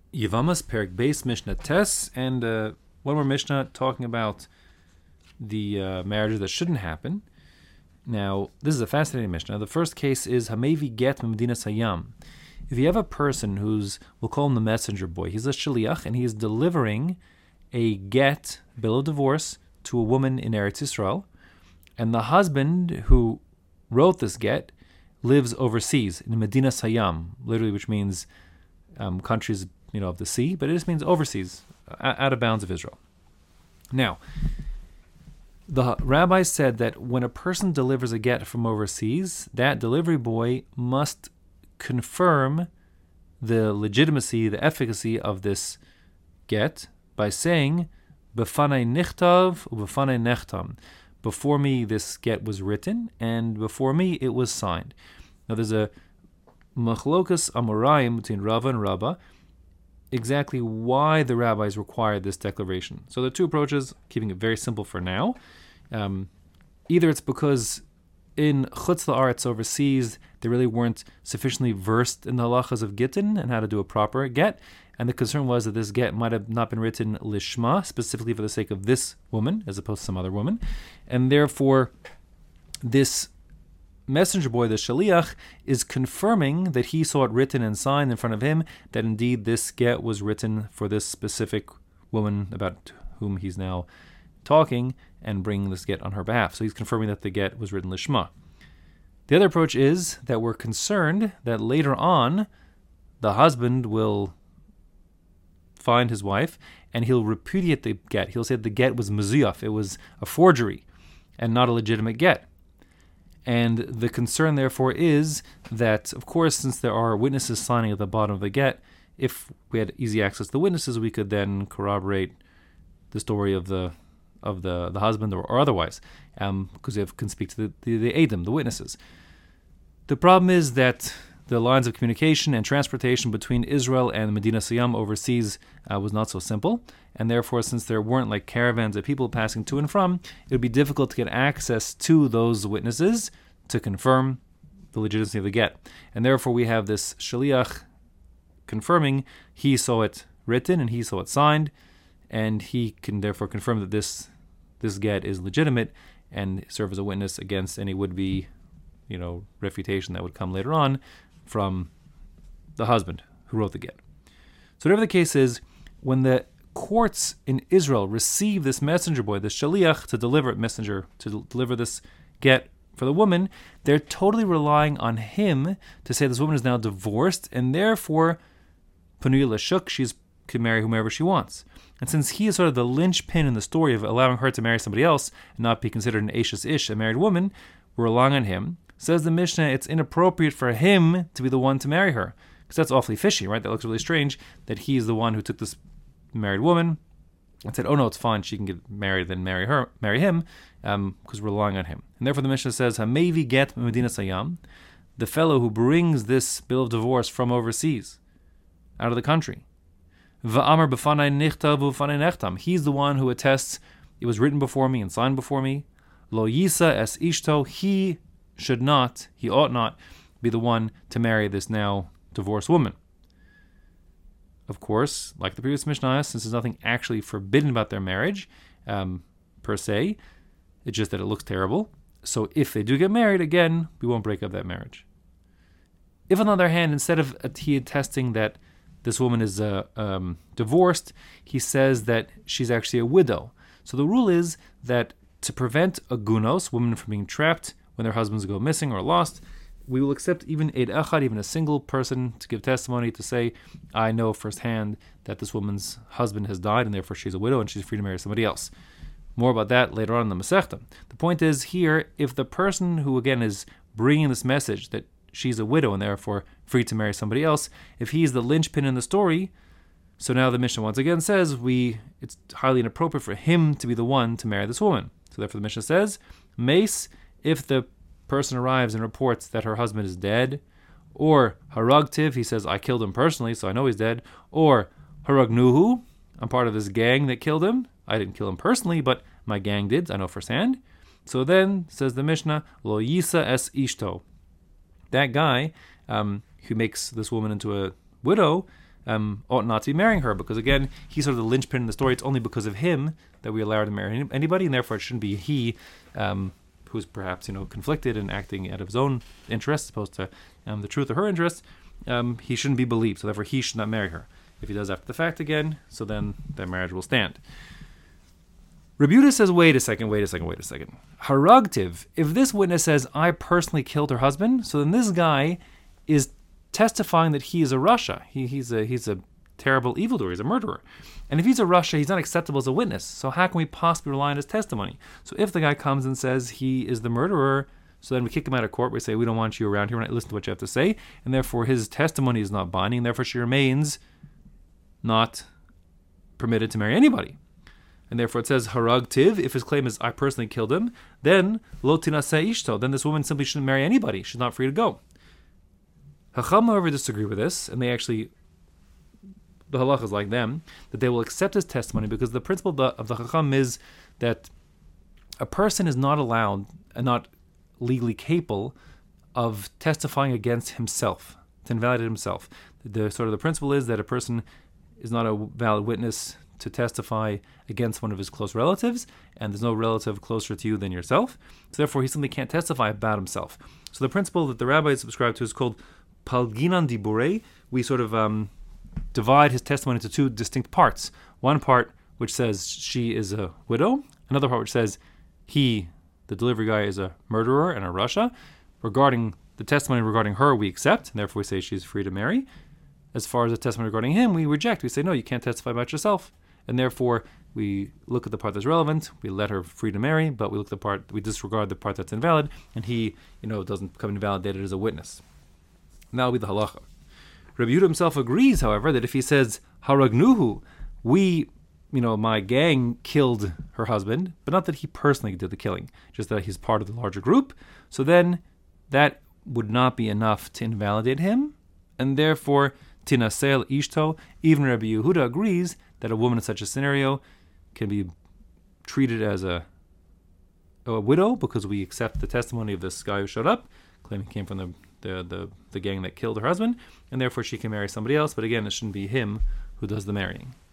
Yevamas Perik Beis Mishnah Tes, and one more Mishnah talking about the marriages that shouldn't happen. Now, this is a fascinating Mishnah. The first case is Hamevi Get Medina Sayam. If you have a person who's, we'll call him the messenger boy, he's a shaliach, and he is delivering a get, bill of divorce, to a woman in Eretz Yisrael, and the husband who wrote this get lives overseas in Medina Sayam, literally, which means countries of the sea, but it just means overseas, out of bounds of Israel. Now, the rabbi said that when a person delivers a get from overseas, that delivery boy must confirm the legitimacy, the efficacy of this get by saying, "Befanei nichtav ubefanei nechtam." Before me, this get was written, and before me, it was signed. Now, there's a machlokas amoraim between Rava and Rabba, exactly why the rabbis required this declaration. So there are two approaches, keeping it very simple for now. Either it's because in Chutz La'aretz overseas, they really weren't sufficiently versed in the halachas of gittin and how to do a proper get, and the concern was that this get might have not been written lishma, specifically for the sake of this woman, as opposed to some other woman, and therefore this messenger boy, the shaliach, is confirming that he saw it written and signed in front of him, that indeed this get was written for this specific woman about whom he's now talking and bringing this get on her behalf. So he's confirming that the get was written lishma. The other approach is that we're concerned that later on the husband will find his wife and he'll repudiate the get. He'll say the get was mezuyaf, it was a forgery and not a legitimate get. And the concern, therefore, is that, of course, since there are witnesses signing at the bottom of the get, if we had easy access to the witnesses, we could then corroborate the story of the husband or otherwise, because we can speak to the Edom, the witnesses. The problem is that the lines of communication and transportation between Israel and Medina Sayam overseas was not so simple, and therefore, since there weren't like caravans of people passing to and from, it would be difficult to get access to those witnesses to confirm the legitimacy of the get. And therefore, we have this shaliach confirming he saw it written and he saw it signed, and he can therefore confirm that this get is legitimate and serve as a witness against any would-be, refutation that would come later on from the husband who wrote the get. So whatever the case is, when the courts in Israel receive this messenger boy, this shaliach, to deliver this get for the woman, they're totally relying on him to say this woman is now divorced, and therefore, Panuya Lashuk, she can marry whomever she wants. And since he is sort of the linchpin in the story of allowing her to marry somebody else and not be considered an Ashes Ish, a married woman, we're relying on him. Says the Mishnah, it's inappropriate for him to be the one to marry her, because that's awfully fishy, right? That looks really strange, that he's the one who took this married woman and said, oh no, it's fine, she can get married, then marry him, because we're relying on him. And therefore the Mishnah says, Hamevi Get Medina Sayam, the fellow who brings this bill of divorce from overseas, out of the country, Va'amar b'fanai nichtav u'fanai nechtam, he's the one who attests it was written before me and signed before me. Lo yisa es ishto, he ought not be the one to marry this now divorced woman. Of course, like the previous Mishnah, since there's nothing actually forbidden about their marriage, per se, it's just that it looks terrible. So if they do get married, again, we won't break up that marriage. If on the other hand, instead of he attesting that this woman is divorced, he says that she's actually a widow. So the rule is that to prevent agunos, women from being trapped when their husbands go missing or lost, we will accept even Eid Echad, even a single person, to give testimony to say, I know firsthand that this woman's husband has died and therefore she's a widow and she's free to marry somebody else. More about that later on in the Masechta. The point is here, if the person who again is bringing this message that she's a widow and therefore free to marry somebody else, if he's the linchpin in the story, so now the Mishnah once again says it's highly inappropriate for him to be the one to marry this woman. So therefore the Mishnah says, Mace, if the person arrives and reports that her husband is dead, or Haragtiv, he says, I killed him personally, so I know he's dead, or Haragnuhu, I'm part of this gang that killed him, I didn't kill him personally, but my gang did, I know firsthand. So then, says the Mishnah, Lo Yisa es Ishto, that guy who makes this woman into a widow, ought not to be marrying her, because again, he's sort of the linchpin in the story. It's only because of him that we allow her to marry anybody, and therefore it shouldn't be he who's perhaps conflicted and acting out of his own interests as opposed to the truth of her interests. He shouldn't be believed, so therefore he should not marry her. If he does after the fact again, so then their marriage will stand. Rabbi Yehuda says, wait a second. Haragtiv, if this witness says, I personally killed her husband, so then this guy is testifying that he is a Rasha. He's a terrible evildoer. He's a murderer. And if he's a Rasha, he's not acceptable as a witness. So how can we possibly rely on his testimony? So if the guy comes and says he is the murderer, so then we kick him out of court. We say, we don't want you around here. We're not listening to what you have to say. And therefore his testimony is not binding. Therefore she remains not permitted to marry anybody. And therefore it says, Haragtiv, if his claim is, I personally killed him, then lo tinaseh ishto, then this woman simply shouldn't marry anybody. She's not free to go. Chacham, however, disagree with this, and they actually, the halacha is like them, that they will accept his testimony, because the principle of the Chacham is that a person is not allowed and not legally capable of testifying against himself, to invalidate himself. The principle is that a person is not a valid witness to testify against one of his close relatives, and there's no relative closer to you than yourself, so therefore he simply can't testify about himself. So the principle that the rabbis subscribe to is called Palginan Diburei. We sort of divide his testimony into two distinct parts. One part which says she is a widow, another part which says he, the delivery guy, is a murderer and a Rasha. Regarding the testimony regarding her, we accept, and therefore we say she's free to marry. As far as the testimony regarding him, we reject. We say, no, you can't testify about yourself. And therefore, we look at the part that's relevant, we let her free to marry, but we disregard the part that's invalid, and he, doesn't become invalidated as a witness. And that'll be the halacha. Rabbi Yehuda himself agrees, however, that if he says, Haragnuhu, my gang killed her husband, but not that he personally did the killing, just that he's part of the larger group, so then that would not be enough to invalidate him, and therefore, tinaseh ishto, even Rabbi Yehuda agrees that a woman in such a scenario can be treated as a widow, because we accept the testimony of this guy who showed up, claiming he came from the gang that killed her husband, and therefore she can marry somebody else, but again, it shouldn't be him who does the marrying.